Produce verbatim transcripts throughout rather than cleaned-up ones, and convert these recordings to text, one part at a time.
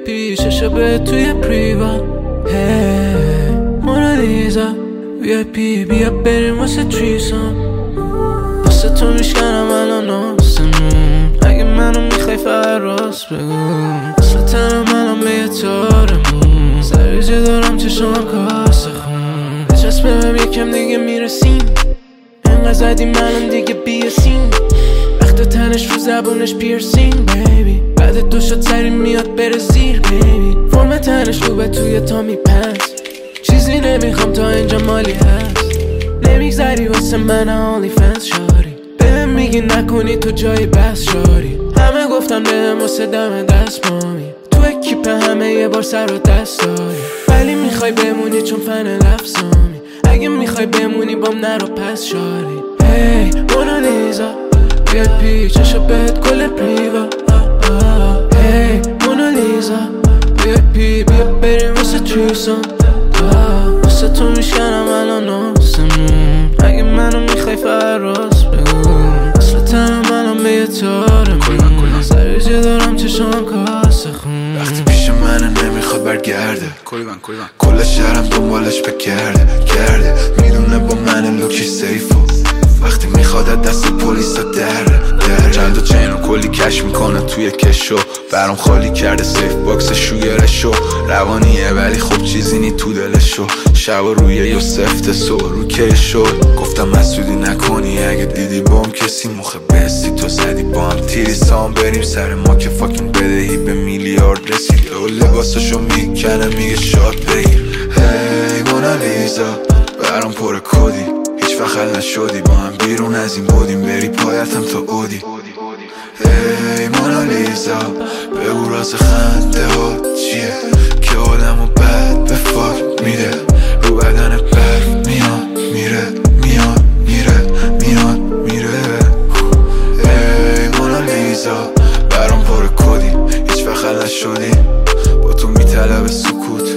پی چشا به توی پریوا هی مونالیزا وی آی پی بیا بریم واسه تریسام واسه تو میشکنم الان آسمون اگه منو میخوای فقط راست بگو اصلا تنم الان به یه تارمون سریجه دارم چشم کاسه خون بچسبم یکم دیگه میرسیم انقدر زدیم الان دیگه بیاسیم وقت تنش رو زبونش پیرسینگ بیبی بعد دو شد سری میاد بره زیر بیبی فرم تنش رو به توی تا میپنس چیزی نمیخوام تا اینجا مالی هست نمیگذری واسه من آنلی فنس شاری بهم میگی نکنی تو جای بس شاری همه گفتن بهم واسه دم دست مامی تو اکیپ همه یه بار سر و دست داری ولی میخوای بمونی چون فن لفظامی اگه میخوای بمونی بام نرو پس شاری هی مونالیزا وی آی پی چشا بهت گل پریوا هی مونالیزا وی آی پی بیا بریم واسه تریسام واسه تو میشکنم الان آسمون اگه منو میخوای فقط راست بگو اصلا تنم الان به یه تارمون سریجه دارم چشم کاسه خون وقتی پیش منه نمیخواد برگرده کل شهرم دنبالش بگرده گرده میدونه با من لوکش سیفو وقتی میخواد دست پلیسا دره دره چند و چین رو کلی کش میکنه توی کشو برام خالی کرده سیف باکس شوگرشو روانیه ولی خب چیزی نی تو دلشو شب روی یوسفت سو رو کشو گفتم مسئولی نکنی اگه دیدی بام کسی مخه بستی تو زدی با هم تیری سام بریم سر ما که فاکین بدهی به میلیارد رسید و لباسشو میکنه میگه شاد بگیر هی مونالیزا برام پر کدی هیچ وقت حل نشدی با هم بیرون از این بودیم بری پایتم تا اودی هی مونالیزا بگو راز خنده ها چیه که آدمو بد به فاک میده رو بدن برف میاد میره میاد میره میاد میره هی مونالیزا برام پر کدی هیچ وقت حل نشدی با تو میطلب سکوت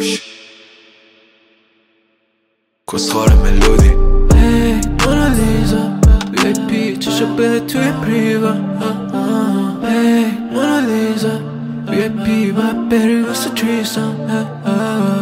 کسخار ملودی هی مونالیزا وی آی پی چشا بهت توی پریوا هی مونالیزا وی آی پی باید بری واسه تریسام